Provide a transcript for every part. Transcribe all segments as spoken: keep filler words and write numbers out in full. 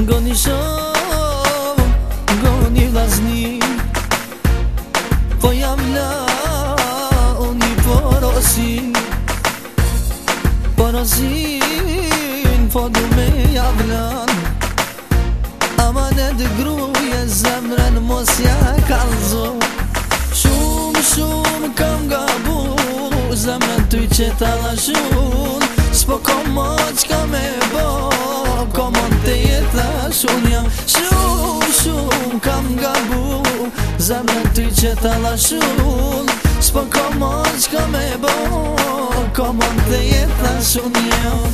Goni shoh, goni vllazni, po jam la unë i porosi, porosin po du me javlan. Amanet gruje zemrën mos ja kalzo, shumë shumë kam gabu, zemrën ty që ta lashun, s'po komo qka me bo, komon të jetashun jam. Shumë shumë kam gabu, zemrën ty që ta lashun, s'po komo qka me bo, komon të jetashun jam.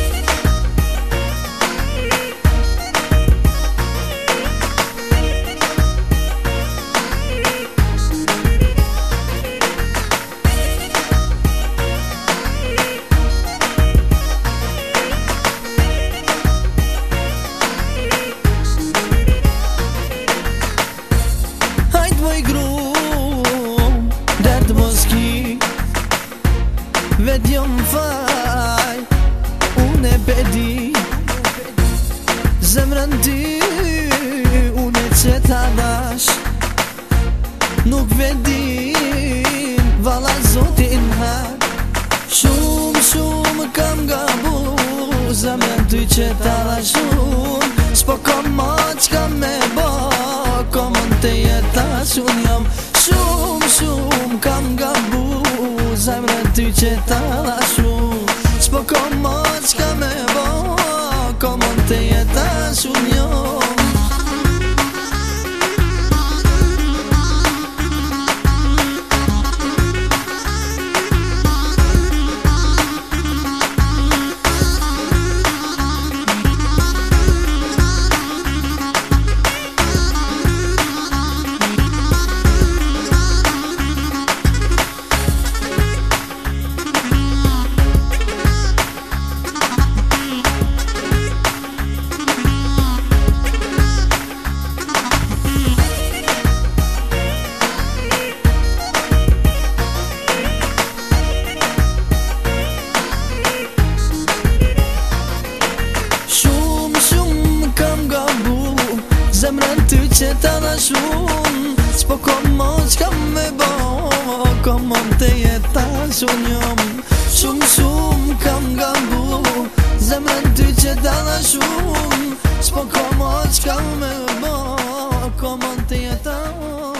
Vet jo m'faj, unë e pedi, zemrën ty, unë e që ta dash, nuk vedin, vala zotin hak. Shumë, shumë kam gabu, zemrën ty që ta dashun, s'po komo qka me bo, komon të jetashun jam. Shumë, shumë kam gabu, zemrën ty që ta dashun, s'po komo qka me bo, komon të jetashun jam. Zemrën ty që ta dashun, s'po komo qka me bo, komon të jetashun jam. Shumë shumë kam gabu, zemrën ty që ta dashun, s'po komo qka me bo, komon të jetashun.